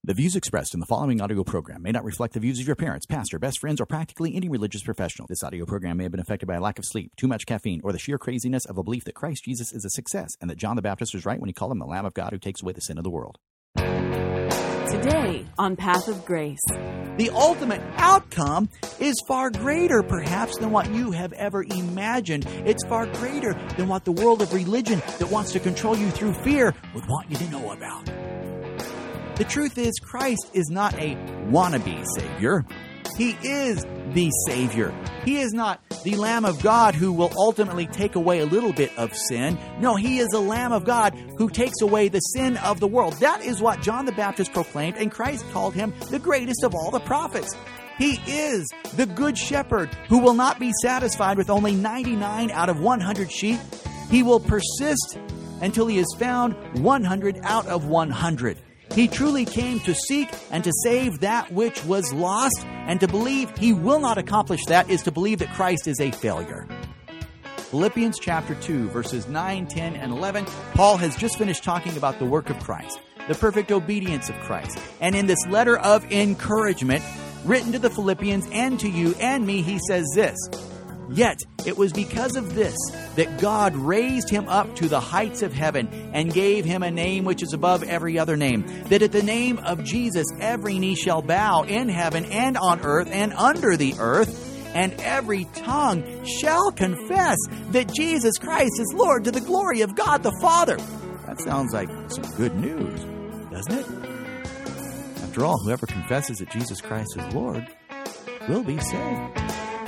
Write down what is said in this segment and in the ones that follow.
The views expressed in the following audio program may not reflect the views of your parents, pastor, best friends, or practically any religious professional. This audio program may have been affected by a lack of sleep, too much caffeine, or the sheer craziness of a belief that Christ Jesus is a success and that John the Baptist was right when he called him the Lamb of God who takes away the sin of the world. Today on Path of Grace. The ultimate outcome is far greater, perhaps, than what you have ever imagined. It's far greater than what the world of religion that wants to control you through fear would want you to know about. The truth is, Christ is not a wannabe Savior. He is the Savior. He is not the Lamb of God who will ultimately take away a little bit of sin. No, He is the Lamb of God who takes away the sin of the world. That is what John the Baptist proclaimed, and Christ called Him the greatest of all the prophets. He is the Good Shepherd who will not be satisfied with only 99 out of 100 sheep. He will persist until He has found 100 out of 100. He truly came to seek and to save that which was lost, and to believe He will not accomplish that is to believe that Christ is a failure. Philippians chapter 2, verses 9, 10, and 11, Paul has just finished talking about the work of Christ, the perfect obedience of Christ. And in this letter of encouragement, written to the Philippians and to you and me, he says this: "Yet it was because of this that God raised Him up to the heights of heaven and gave Him a name which is above every other name, that at the name of Jesus every knee shall bow in heaven and on earth and under the earth, and every tongue shall confess that Jesus Christ is Lord, to the glory of God the Father." That sounds like some good news, doesn't it? After all, whoever confesses that Jesus Christ is Lord will be saved.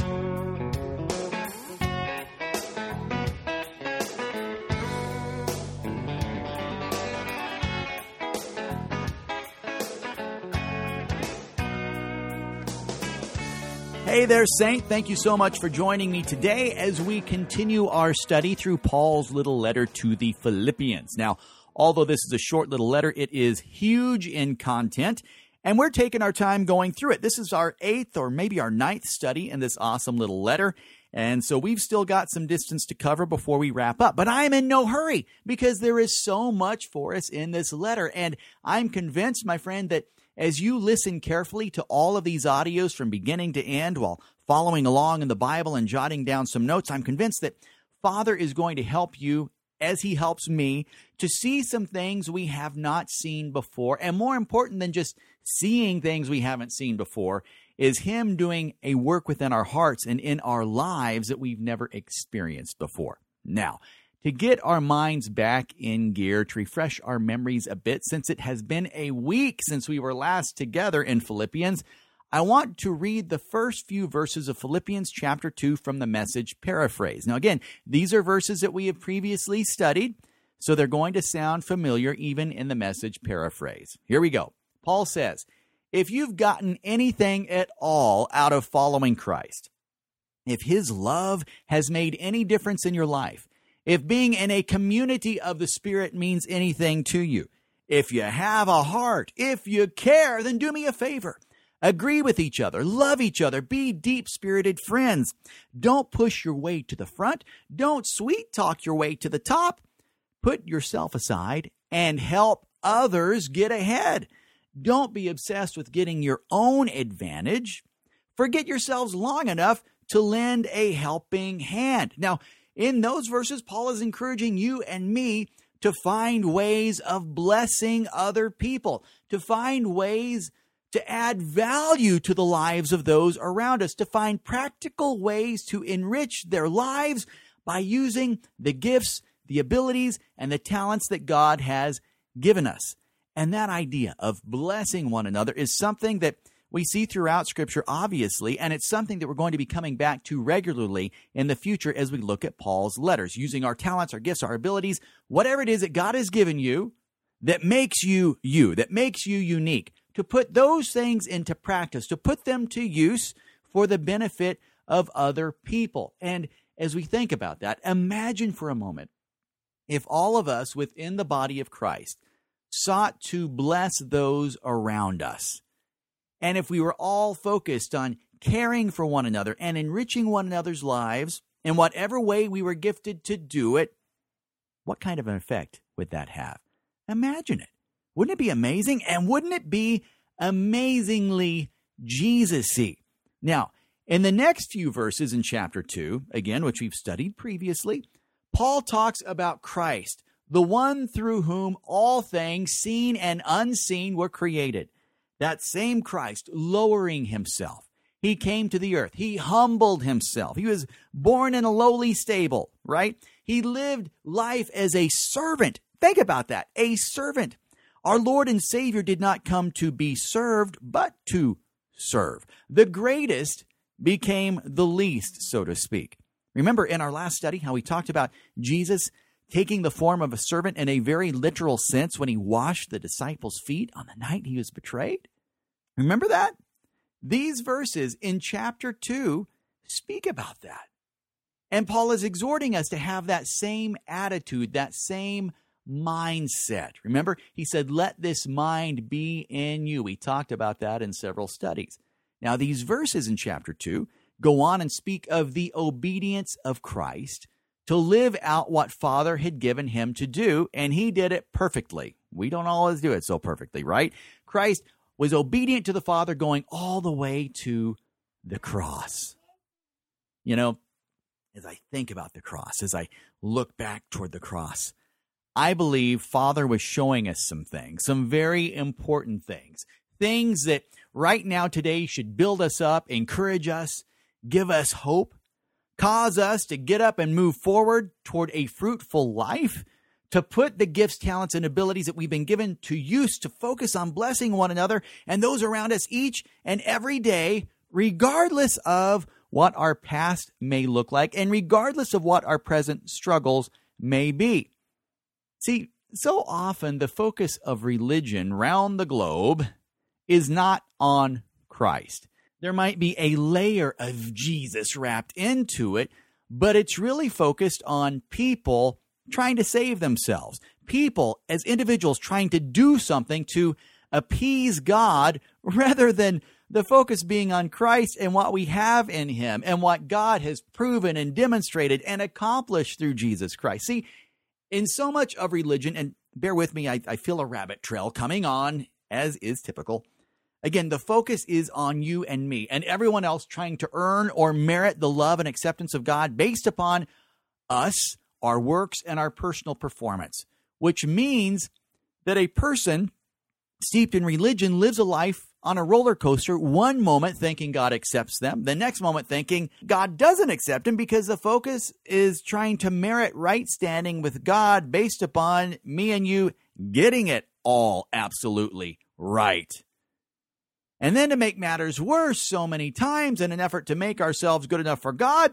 Hey there, Saint. Thank you so much for joining me today as we continue our study through Paul's little letter to the Philippians. Now, although this is a short little letter, it is huge in content, and we're taking our time going through it. This is our 8th or maybe our 9th study in this awesome little letter, and so we've still got some distance to cover before we wrap up. But I'm in no hurry because there is so much for us in this letter, and I'm convinced, my friend, that as you listen carefully to all of these audios from beginning to end while following along in the Bible and jotting down some notes, I'm convinced that Father is going to help you, as He helps me, to see some things we have not seen before. And more important than just seeing things we haven't seen before is Him doing a work within our hearts and in our lives that we've never experienced before. Now, to get our minds back in gear, to refresh our memories a bit, since it has been a week since we were last together in Philippians, I want to read the first few verses of Philippians chapter 2 from the Message paraphrase. Now again, these are verses that we have previously studied, so they're going to sound familiar even in the Message paraphrase. Here we go. Paul says, "If you've gotten anything at all out of following Christ, if His love has made any difference in your life, if being in a community of the Spirit means anything to you, if you have a heart, if you care, then do me a favor. Agree with each other, love each other, be deep-spirited friends. Don't push your way to the front. Don't sweet-talk your way to the top. Put yourself aside and help others get ahead. Don't be obsessed with getting your own advantage. Forget yourselves long enough to lend a helping hand." Now, in those verses, Paul is encouraging you and me to find ways of blessing other people, to find ways to add value to the lives of those around us, to find practical ways to enrich their lives by using the gifts, the abilities, and the talents that God has given us. And that idea of blessing one another is something that we see throughout Scripture, obviously, and it's something that we're going to be coming back to regularly in the future as we look at Paul's letters, using our talents, our gifts, our abilities, whatever it is that God has given you that makes you you, that makes you unique, to put those things into practice, to put them to use for the benefit of other people. And as we think about that, imagine for a moment if all of us within the body of Christ sought to bless those around us. And if we were all focused on caring for one another and enriching one another's lives in whatever way we were gifted to do it, what kind of an effect would that have? Imagine it. Wouldn't it be amazing? And wouldn't it be amazingly Jesus-y? Now, in the next few verses in chapter 2, again, which we've studied previously, Paul talks about Christ, the one through whom all things, seen and unseen, were created. That same Christ lowering himself. He came to the earth. He humbled himself. He was born in a lowly stable, right? He lived life as a servant. Think about that, a servant. Our Lord and Savior did not come to be served, but to serve. The greatest became the least, so to speak. Remember in our last study how we talked about Jesus taking the form of a servant in a very literal sense when he washed the disciples' feet on the night he was betrayed? Remember that? These verses in chapter 2 speak about that. And Paul is exhorting us to have that same attitude, that same mindset. Remember, he said, let this mind be in you. We talked about that in several studies. Now, these verses in chapter 2 go on and speak of the obedience of Christ to live out what Father had given him to do, and he did it perfectly. We don't always do it so perfectly, right? Christ was obedient to the Father going all the way to the cross. You know, as I think about the cross, as I look back toward the cross, I believe Father was showing us some things, some very important things, things that right now today should build us up, encourage us, give us hope, cause us to get up and move forward toward a fruitful life, to put the gifts, talents, and abilities that we've been given to use to focus on blessing one another and those around us each and every day, regardless of what our past may look like and regardless of what our present struggles may be. See, so often the focus of religion round the globe is not on Christ. There might be a layer of Jesus wrapped into it, but it's really focused on people trying to save themselves. People as individuals trying to do something to appease God rather than the focus being on Christ and what we have in him and what God has proven and demonstrated and accomplished through Jesus Christ. See, in so much of religion, and bear with me, I feel a rabbit trail coming on, as is typical. Again, the focus is on you and me and everyone else trying to earn or merit the love and acceptance of God based upon us, our works, and our personal performance, which means that a person steeped in religion lives a life on a roller coaster, one moment thinking God accepts them, the next moment thinking God doesn't accept him because the focus is trying to merit right standing with God based upon me and you getting it all absolutely right. And then to make matters worse, so many times in an effort to make ourselves good enough for God,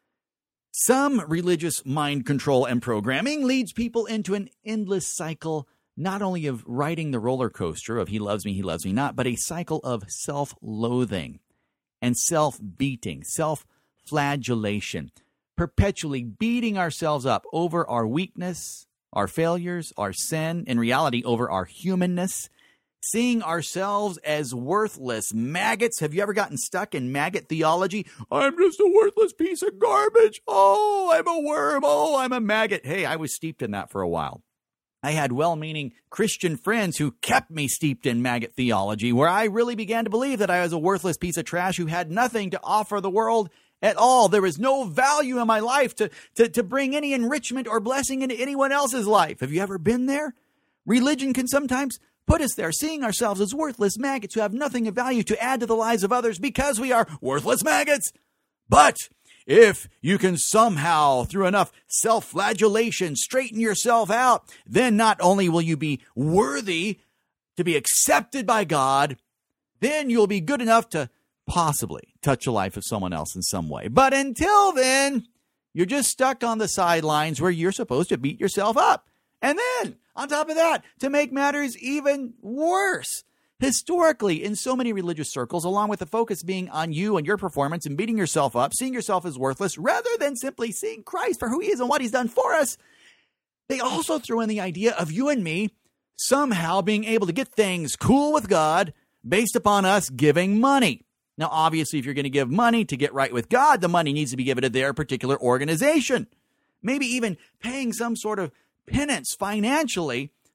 some religious mind control and programming leads people into an endless cycle, not only of riding the roller coaster of he loves me not, but a cycle of self-loathing and self-beating, self-flagellation, perpetually beating ourselves up over our weakness, our failures, our sin, in reality over our humanness, seeing ourselves as worthless maggots. Have you ever gotten stuck in maggot theology? I'm just a worthless piece of garbage. Oh, I'm a worm. Oh, I'm a maggot. Hey, I was steeped in that for a while. I had well-meaning Christian friends who kept me steeped in maggot theology, where I really began to believe that I was a worthless piece of trash who had nothing to offer the world at all. There was no value in my life to bring any enrichment or blessing into anyone else's life. Have you ever been there? Religion can sometimes put us there, seeing ourselves as worthless maggots who have nothing of value to add to the lives of others because we are worthless maggots. But if you can somehow, through enough self-flagellation, straighten yourself out, then not only will you be worthy to be accepted by God, then you'll be good enough to possibly touch the life of someone else in some way. But until then, you're just stuck on the sidelines where you're supposed to beat yourself up. And then, on top of that, to make matters even worse, historically, in so many religious circles, along with the focus being on you and your performance and beating yourself up, seeing yourself as worthless, rather than simply seeing Christ for who he is and what he's done for us, they also throw in the idea of you and me somehow being able to get things cool with God based upon us giving money. Now, obviously, if you're going to give money to get right with God, the money needs to be given to their particular organization. Maybe even paying some sort of penance financially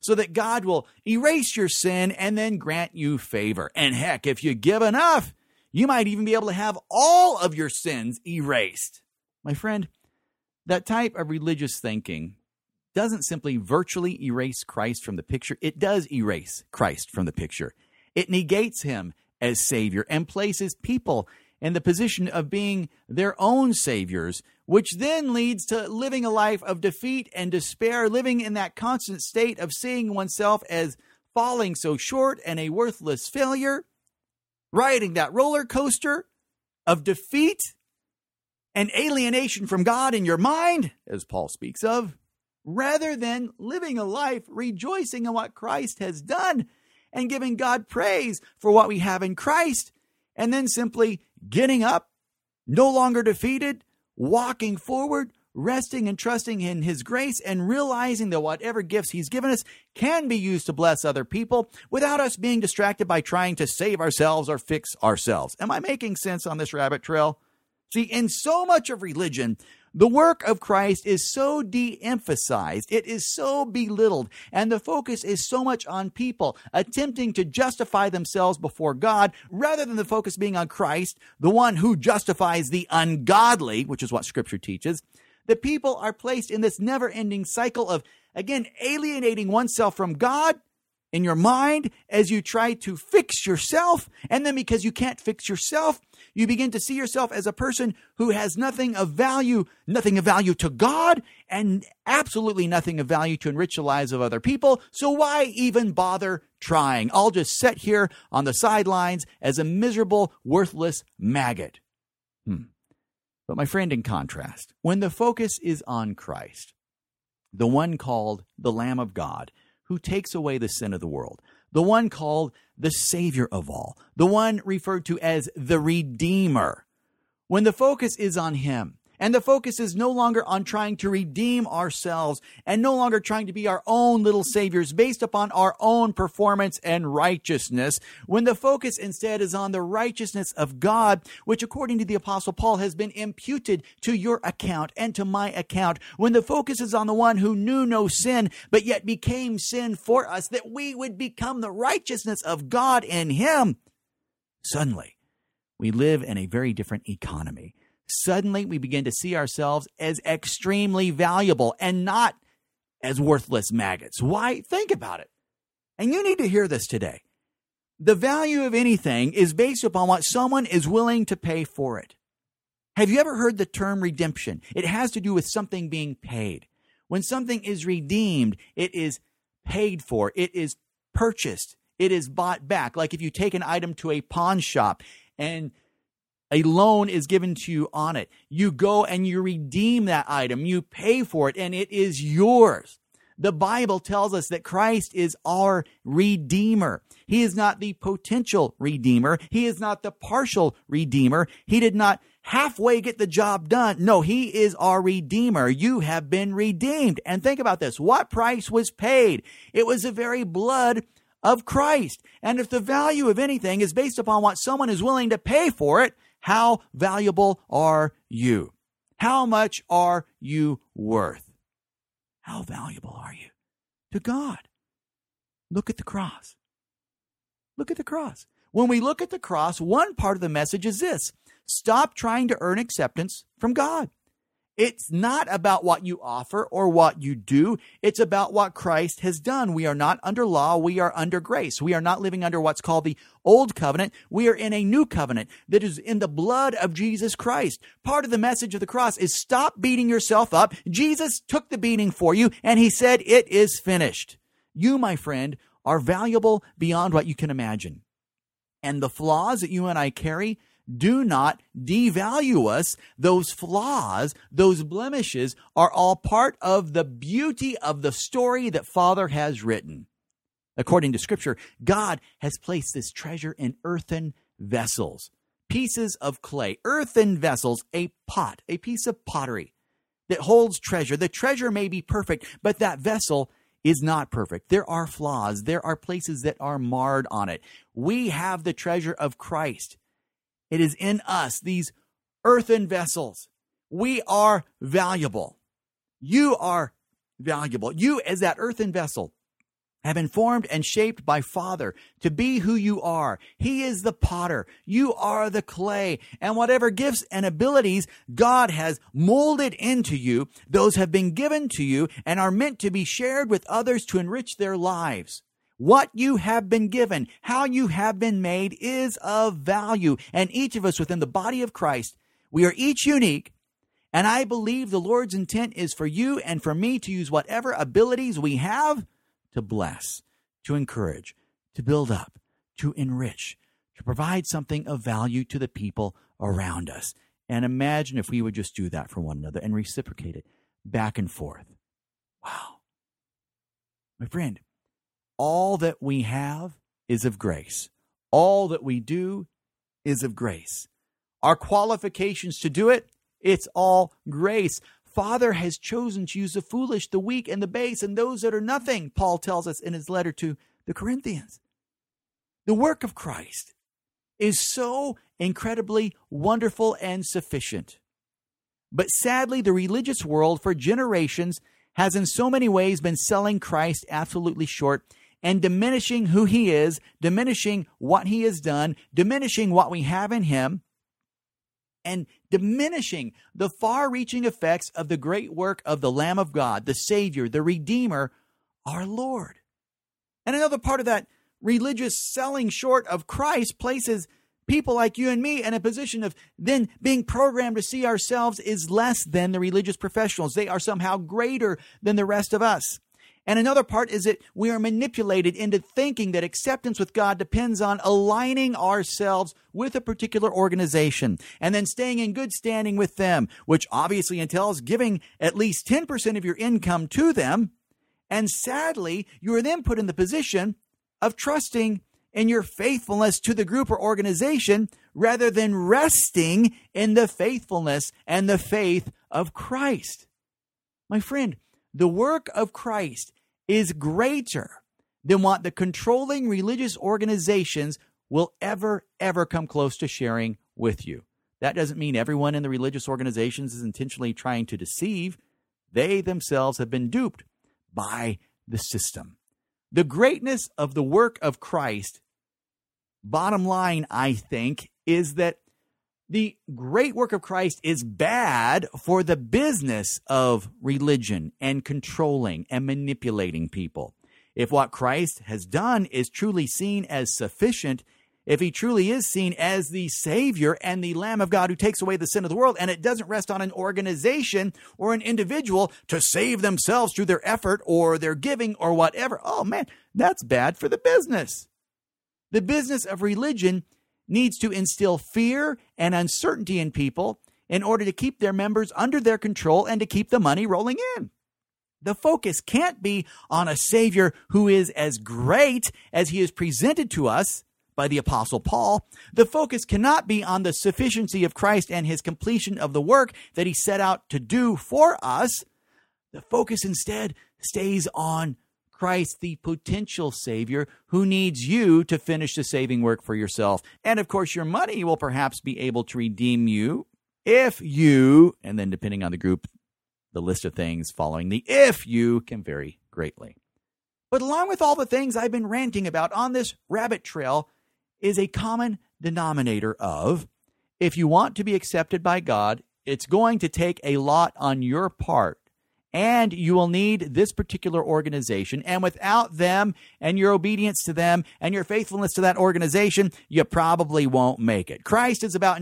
so that God will erase your sin and then grant you favor. And heck, if you give enough, you might even be able to have all of your sins erased. My friend, that type of religious thinking doesn't simply virtually erase Christ from the picture. It does erase Christ from the picture. It negates him as Savior and places people in the position of being their own saviors, which then leads to living a life of defeat and despair, living in that constant state of seeing oneself as falling so short and a worthless failure, riding that roller coaster of defeat and alienation from God in your mind, as Paul speaks of, rather than living a life rejoicing in what Christ has done and giving God praise for what we have in Christ, and then simply getting up, no longer defeated, walking forward, resting and trusting in his grace, and realizing that whatever gifts he's given us can be used to bless other people without us being distracted by trying to save ourselves or fix ourselves. Am I making sense on this rabbit trail? See, in so much of religion, the work of Christ is so de-emphasized, it is so belittled, and the focus is so much on people attempting to justify themselves before God, rather than the focus being on Christ, the one who justifies the ungodly, which is what Scripture teaches. The people are placed in this never-ending cycle of, again, alienating oneself from God in your mind as you try to fix yourself, and then because you can't fix yourself, you begin to see yourself as a person who has nothing of value to God, and absolutely nothing of value to enrich the lives of other people. So why even bother trying? I'll just sit here on the sidelines as a miserable, worthless maggot. But my friend, in contrast, when the focus is on Christ, the one called the Lamb of God, who takes away the sin of the world, the one called the Savior of all, the one referred to as the Redeemer. When the focus is on him, and the focus is no longer on trying to redeem ourselves and no longer trying to be our own little saviors based upon our own performance and righteousness, when the focus instead is on the righteousness of God, which according to the Apostle Paul has been imputed to your account and to my account, when the focus is on the one who knew no sin but yet became sin for us, that we would become the righteousness of God in him, suddenly we live in a very different economy. Suddenly, we begin to see ourselves as extremely valuable and not as worthless maggots. Why? Think about it. And you need to hear this today. The value of anything is based upon what someone is willing to pay for it. Have you ever heard the term redemption? It has to do with something being paid. When something is redeemed, it is paid for. It is purchased. It is bought back. Like if you take an item to a pawn shop and a loan is given to you on it. You go and you redeem that item. You pay for it, and it is yours. The Bible tells us that Christ is our Redeemer. He is not the potential Redeemer. He is not the partial Redeemer. He did not halfway get the job done. No, he is our Redeemer. You have been redeemed. And think about this. What price was paid? It was the very blood of Christ. And if the value of anything is based upon what someone is willing to pay for it, how valuable are you? How much are you worth? How valuable are you to God? Look at the cross. Look at the cross. When we look at the cross, one part of the message is this: stop trying to earn acceptance from God. It's not about what you offer or what you do. It's about what Christ has done. We are not under law. We are under grace. We are not living under what's called the old covenant. We are in a new covenant that is in the blood of Jesus Christ. Part of the message of the cross is stop beating yourself up. Jesus took the beating for you, and he said, "It is finished." You, my friend, are valuable beyond what you can imagine. And the flaws that you and I carry do not devalue us. Those flaws, those blemishes are all part of the beauty of the story that Father has written. According to Scripture, God has placed this treasure in earthen vessels, pieces of clay, earthen vessels, a pot, a piece of pottery that holds treasure. The treasure may be perfect, but that vessel is not perfect. There are flaws. There are places that are marred on it. We have the treasure of Christ. It is in us, these earthen vessels. We are valuable. You are valuable. You, as that earthen vessel, have been formed and shaped by Father to be who you are. He is the potter. You are the clay. And whatever gifts and abilities God has molded into you, those have been given to you and are meant to be shared with others to enrich their lives. What you have been given, how you have been made is of value. And each of us within the body of Christ, we are each unique. And I believe the Lord's intent is for you and for me to use whatever abilities we have to bless, to encourage, to build up, to enrich, to provide something of value to the people around us. And imagine if we would just do that for one another and reciprocate it back and forth. Wow. My friend, all that we have is of grace. All that we do is of grace. Our qualifications to do it, it's all grace. Father has chosen to use the foolish, the weak, and the base, and those that are nothing, Paul tells us in his letter to the Corinthians. The work of Christ is so incredibly wonderful and sufficient. But sadly, the religious world for generations has in so many ways been selling Christ absolutely short and diminishing who he is, diminishing what he has done, diminishing what we have in him, and diminishing the far-reaching effects of the great work of the Lamb of God, the Savior, the Redeemer, our Lord. And another part of that religious selling short of Christ places people like you and me in a position of then being programmed to see ourselves as less than the religious professionals. They are somehow greater than the rest of us. And another part is that we are manipulated into thinking that acceptance with God depends on aligning ourselves with a particular organization and then staying in good standing with them, which obviously entails giving at least 10% of your income to them. And sadly, you are then put in the position of trusting in your faithfulness to the group or organization rather than resting in the faithfulness and the faith of Christ. My friend, the work of Christ is greater than what the controlling religious organizations will ever come close to sharing with you. That doesn't mean everyone in the religious organizations is intentionally trying to deceive. They themselves have been duped by the system. The greatness of the work of Christ, bottom line, I think, is that the great work of Christ is bad for the business of religion and controlling and manipulating people. If what Christ has done is truly seen as sufficient, if he truly is seen as the Savior and the Lamb of God who takes away the sin of the world, and it doesn't rest on an organization or an individual to save themselves through their effort or their giving or whatever, oh man, that's bad for the business. The business of religion needs to instill fear and uncertainty in people in order to keep their members under their control and to keep the money rolling in. The focus can't be on a Savior who is as great as he is presented to us by the Apostle Paul. The focus cannot be on the sufficiency of Christ and his completion of the work that he set out to do for us. The focus instead stays on Christ, the potential Savior, who needs you to finish the saving work for yourself. And of course, your money will perhaps be able to redeem you if you, and then depending on the group, the list of things following the if you can vary greatly. But along with all the things I've been ranting about on this rabbit trail is a common denominator of, if you want to be accepted by God, it's going to take a lot on your part. And you will need this particular organization. And without them and your obedience to them and your faithfulness to that organization, you probably won't make it. Christ is about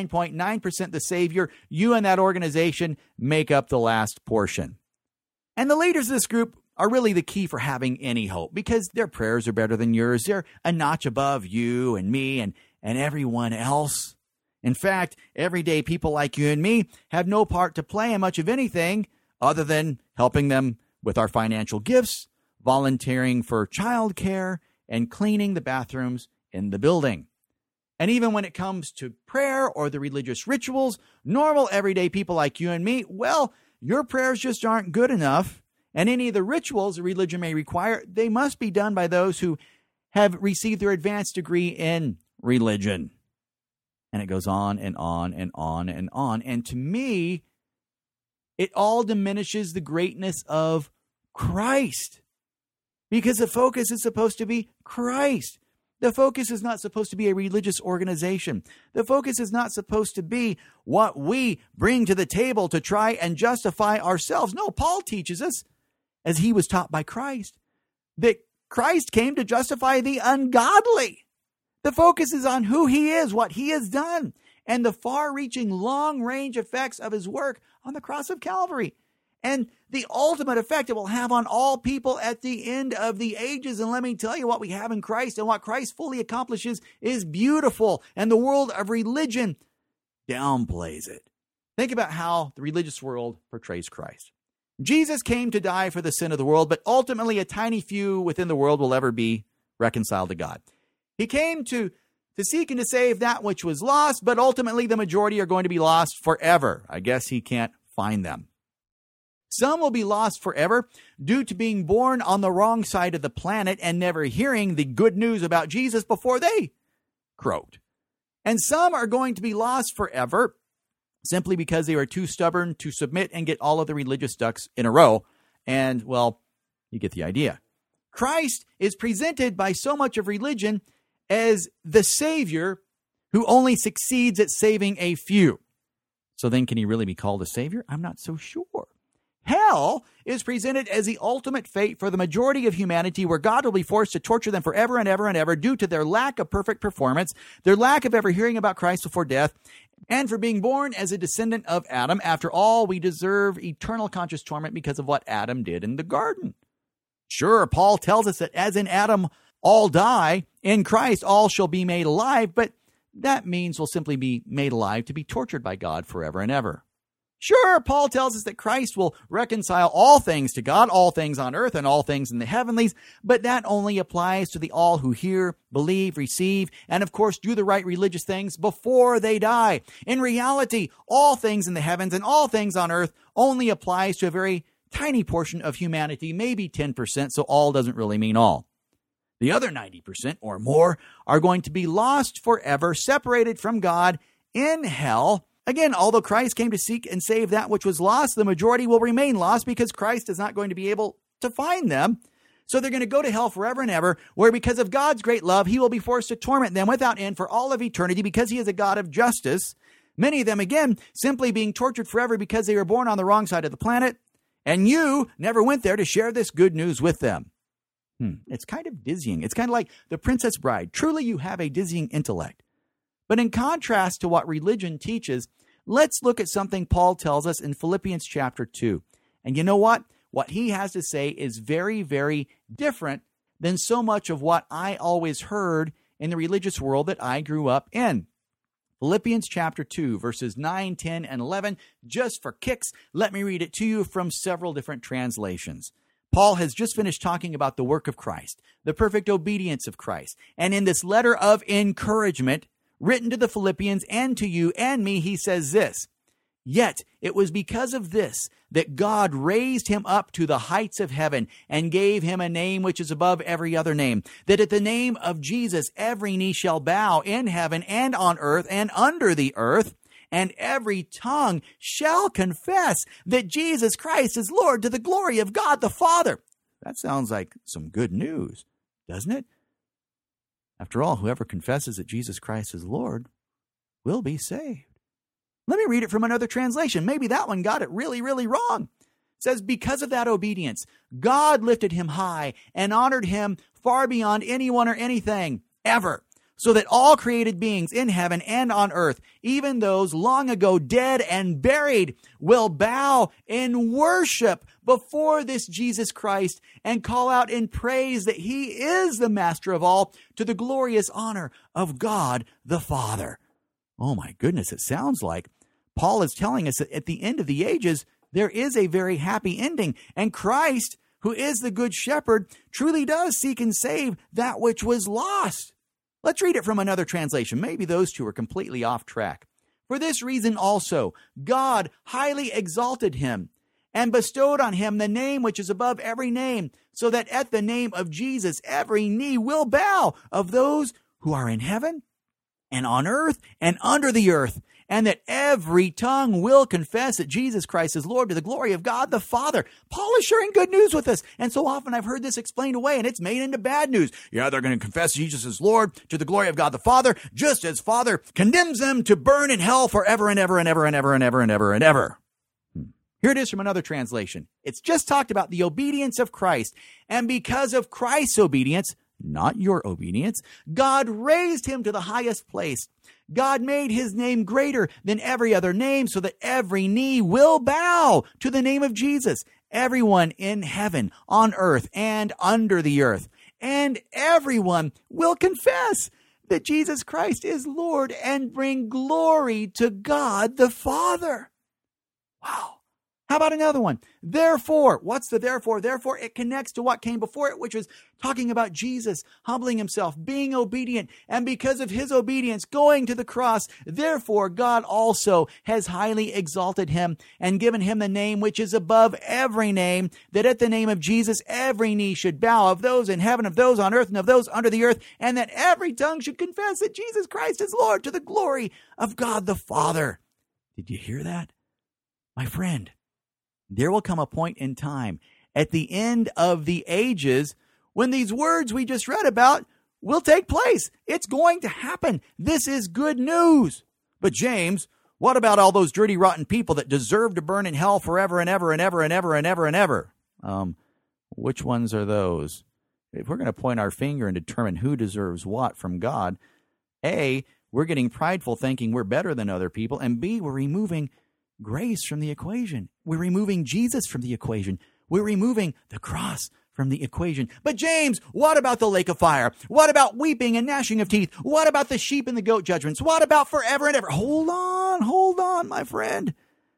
99.9% the Savior. You and that organization make up the last portion. And the leaders of this group are really the key for having any hope because their prayers are better than yours. They're a notch above you and me and everyone else. In fact, everyday people like you and me have no part to play in much of anything other than helping them with our financial gifts, volunteering for childcare, and cleaning the bathrooms in the building. And even when it comes to prayer or the religious rituals, normal everyday people like you and me, well, your prayers just aren't good enough. And any of the rituals a religion may require, they must be done by those who have received their advanced degree in religion. And it goes on and on and on and on. And to me, it all diminishes the greatness of Christ. because the focus is supposed to be Christ. The focus is not supposed to be a religious organization. The focus is not supposed to be what we bring to the table to try and justify ourselves. No, Paul teaches us, as he was taught by Christ, that Christ came to justify the ungodly. The focus is on who he is, what he has done, and the far-reaching, long-range effects of his work on the cross of Calvary, and the ultimate effect it will have on all people at the end of the ages. And let me tell you, what we have in Christ and what Christ fully accomplishes is beautiful, and the world of religion downplays it. Think about how the religious world portrays Christ. Jesus came to die for the sin of the world, but ultimately a tiny few within the world will ever be reconciled to God. He came to seek and to save that which was lost, but ultimately the majority are going to be lost forever. I guess he can't find them. Some will be lost forever due to being born on the wrong side of the planet and never hearing the good news about Jesus before they croaked. And some are going to be lost forever simply because they are too stubborn to submit and get all of the religious ducks in a row. And, well, you get the idea. Christ is presented by so much of religion as the Savior who only succeeds at saving a few. So then can he really be called a Savior? I'm not so sure. Hell is presented as the ultimate fate for the majority of humanity, where God will be forced to torture them forever and ever and ever due to their lack of perfect performance, their lack of ever hearing about Christ before death, and for being born as a descendant of Adam. After all, we deserve eternal conscious torment because of what Adam did in the garden. Sure, Paul tells us that as in Adam all die, in Christ all shall be made alive, but that means we'll simply be made alive to be tortured by God forever and ever. Sure, Paul tells us that Christ will reconcile all things to God, all things on earth and all things in the heavenlies, but that only applies to the all who hear, believe, receive, and of course do the right religious things before they die. In reality, all things in the heavens and all things on earth only applies to a very tiny portion of humanity, maybe 10%, so all doesn't really mean all. The other 90% or more are going to be lost forever, separated from God in hell. Again, although Christ came to seek and save that which was lost, the majority will remain lost because Christ is not going to be able to find them. So they're going to go to hell forever and ever, where because of God's great love, he will be forced to torment them without end for all of eternity because he is a God of justice. Many of them, again, simply being tortured forever because they were born on the wrong side of the planet, and you never went there to share this good news with them. It's kind of dizzying. It's kind of like The Princess Bride. Truly, you have a dizzying intellect. But in contrast to what religion teaches, let's look at something Paul tells us in Philippians chapter 2. And you know what? What he has to say is very, very different than so much of what I always heard in the religious world that I grew up in. Philippians chapter 2, verses 9, 10, and 11. Just for kicks, let me read it to you from several different translations. Paul has just finished talking about the work of Christ, the perfect obedience of Christ. And in this letter of encouragement written to the Philippians and to you and me, he says this: "Yet it was because of this that God raised him up to the heights of heaven and gave him a name which is above every other name, that at the name of Jesus every knee shall bow in heaven and on earth and under the earth, and every tongue shall confess that Jesus Christ is Lord, to the glory of God the Father." That sounds like some good news, doesn't it? After all, whoever confesses that Jesus Christ is Lord will be saved. Let me read it from another translation. Maybe that one got it really, really wrong. It says, "Because of that obedience, God lifted him high and honored him far beyond anyone or anything ever, so that all created beings in heaven and on earth, even those long ago dead and buried, will bow in worship before this Jesus Christ and call out in praise that he is the master of all, to the glorious honor of God the Father." Oh my goodness, it sounds like Paul is telling us that at the end of the ages, there is a very happy ending, and Christ, who is the good shepherd, truly does seek and save that which was lost. Let's read it from another translation. Maybe those two are completely off track. "For this reason also, God highly exalted him and bestowed on him the name which is above every name, so that at the name of Jesus every knee will bow, of those who are in heaven and on earth and under the earth, and that every tongue will confess that Jesus Christ is Lord to the glory of God the Father. Paul is sharing good news with us. And so often I've heard this explained away, and it's made into bad news. Yeah, they're going to confess Jesus is Lord to the glory of God the Father, just as Father condemns them to burn in hell forever and ever and ever and ever and ever and ever and ever. Here it is from another translation. It's just talked about the obedience of Christ. And because of Christ's obedience, not your obedience, God raised him to the highest place. God made his name greater than every other name so that every knee will bow to the name of Jesus. Everyone in heaven, on earth, and under the earth. And everyone will confess that Jesus Christ is Lord and bring glory to God the Father. Wow. How about another one? Therefore, what's the therefore? Therefore, it connects to what came before it, which was talking about Jesus humbling himself, being obedient, and because of his obedience, going to the cross. Therefore, God also has highly exalted him and given him the name which is above every name, that at the name of Jesus, every knee should bow, of those in heaven, of those on earth, and of those under the earth, and that every tongue should confess that Jesus Christ is Lord to the glory of God the Father. Did you hear that? My friend, there will come a point in time at the end of the ages when these words we just read about will take place. It's going to happen. This is good news. But James, what about all those dirty, rotten people that deserve to burn in hell forever and ever and ever and ever and ever and ever? Which ones are those? If we're going to point our finger and determine who deserves what from God, A, we're getting prideful thinking we're better than other people, and B, we're removing grace from the equation. We're removing Jesus from the equation. We're removing the cross from the equation. But James, what about the lake of fire? What about weeping and gnashing of teeth? What about the sheep and the goat judgments? What about forever and ever? Hold on, my friend.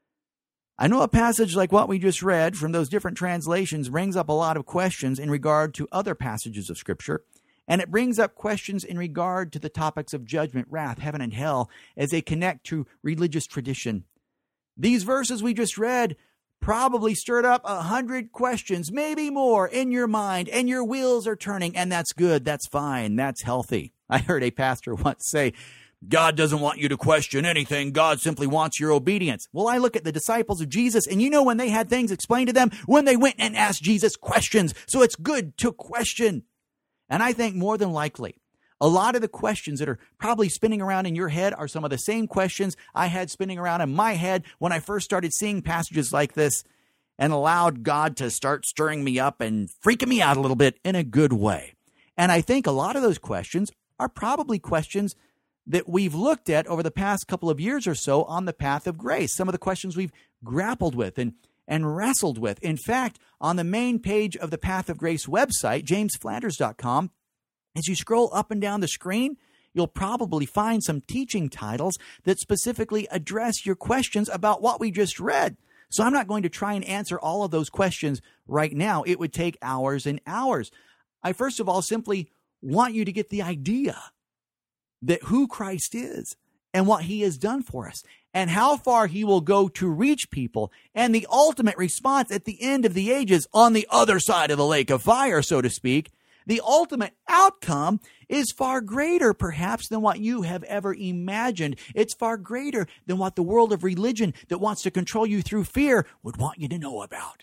I know a passage like what we just read from those different translations brings up a lot of questions in regard to other passages of Scripture, and it brings up questions in regard to the topics of judgment, wrath, heaven, and hell as they connect to religious tradition. These verses we just read probably stirred up 100 questions, maybe more, in your mind, and your wheels are turning, and that's good, that's fine, that's healthy. I heard a pastor once say, God doesn't want you to question anything, God simply wants your obedience. Well, I look at the disciples of Jesus, and you know when they had things explained to them? When they went and asked Jesus questions, so it's good to question. And I think more than likely, a lot of the questions that are probably spinning around in your head are some of the same questions I had spinning around in my head when I first started seeing passages like this and allowed God to start stirring me up and freaking me out a little bit in a good way. And I think a lot of those questions are probably questions that we've looked at over the past couple of years or so on the path of grace. Some of the questions we've grappled with and wrestled with. In fact, on the main page of the Path of Grace website, jamesflanders.com, as you scroll up and down the screen, you'll probably find some teaching titles that specifically address your questions about what we just read. So I'm not going to try and answer all of those questions right now. It would take hours and hours. I first of all simply want you to get the idea that who Christ is and what he has done for us and how far he will go to reach people and the ultimate response at the end of the ages on the other side of the lake of fire, so to speak. The ultimate outcome is far greater, perhaps, than what you have ever imagined. It's far greater than what the world of religion that wants to control you through fear would want you to know about.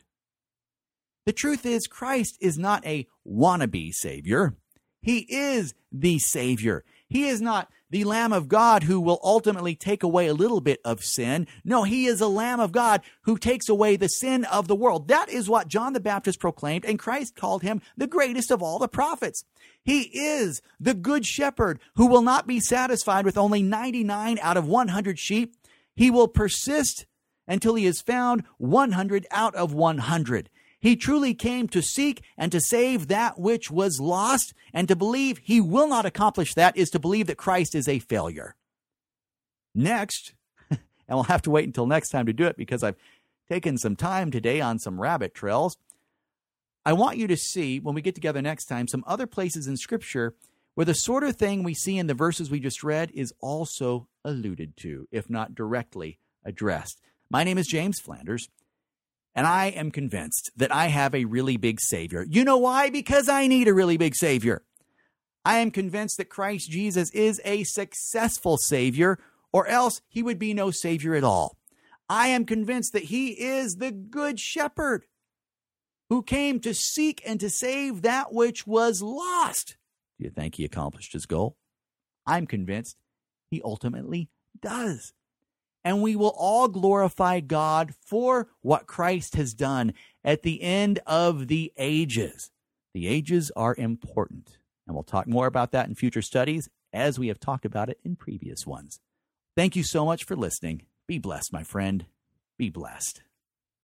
The truth is, Christ is not a wannabe Savior. He is the Savior. He is not the Lamb of God who will ultimately take away a little bit of sin. No, he is a Lamb of God who takes away the sin of the world. That is what John the Baptist proclaimed, and Christ called him the greatest of all the prophets. He is the good shepherd who will not be satisfied with only 99 out of 100 sheep. He will persist until he has found 100 out of 100. He truly came to seek and to save that which was lost, and to believe he will not accomplish that is to believe that Christ is a failure. Next, and we'll have to wait until next time to do it because I've taken some time today on some rabbit trails, I want you to see, when we get together next time, some other places in Scripture where the sort of thing we see in the verses we just read is also alluded to, if not directly addressed. My name is James Flanders, and I am convinced that I have a really big Savior. You know why? Because I need a really big Savior. I am convinced that Christ Jesus is a successful Savior, or else he would be no Savior at all. I am convinced that he is the Good Shepherd who came to seek and to save that which was lost. Do you think he accomplished his goal? I'm convinced he ultimately does. And we will all glorify God for what Christ has done at the end of the ages. The ages are important, and we'll talk more about that in future studies as we have talked about it in previous ones. Thank you so much for listening. Be blessed, my friend. Be blessed.